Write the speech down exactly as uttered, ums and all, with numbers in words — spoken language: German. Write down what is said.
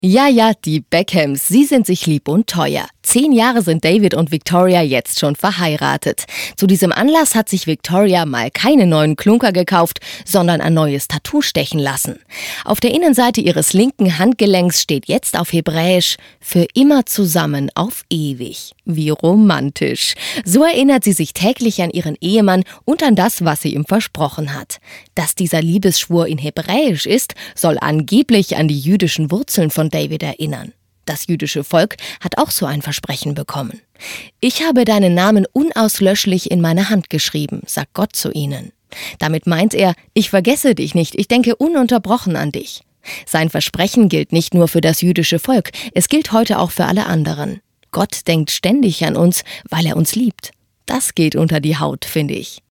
Ja, ja, die Beckhams, sie sind sich lieb und teuer. Zehn Jahre sind David und Victoria jetzt schon verheiratet. Zu diesem Anlass hat sich Victoria mal keine neuen Klunker gekauft, sondern ein neues Tattoo stechen lassen. Auf der Innenseite ihres linken Handgelenks steht jetzt auf Hebräisch „Für immer zusammen auf ewig". Wie romantisch. So erinnert sie sich täglich an ihren Ehemann und an das, was sie ihm versprochen hat. Dass dieser Liebesschwur in Hebräisch ist, soll angeblich an die jüdischen Wurzeln von David erinnern. Das jüdische Volk hat auch so ein Versprechen bekommen. „Ich habe deinen Namen unauslöschlich in meine Hand geschrieben", sagt Gott zu ihnen. Damit meint er, ich vergesse dich nicht, ich denke ununterbrochen an dich. Sein Versprechen gilt nicht nur für das jüdische Volk, es gilt heute auch für alle anderen. Gott denkt ständig an uns, weil er uns liebt. Das geht unter die Haut, finde ich.